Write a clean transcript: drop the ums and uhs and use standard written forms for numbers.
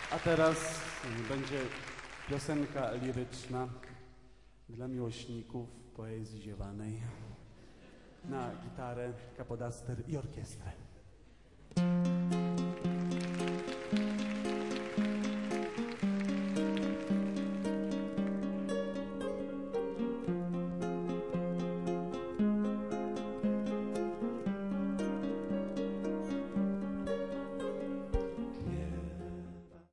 A teraz będzie piosenka liryczna dla miłośników poezji ziewanej na gitarę, kapodaster i orkiestrę.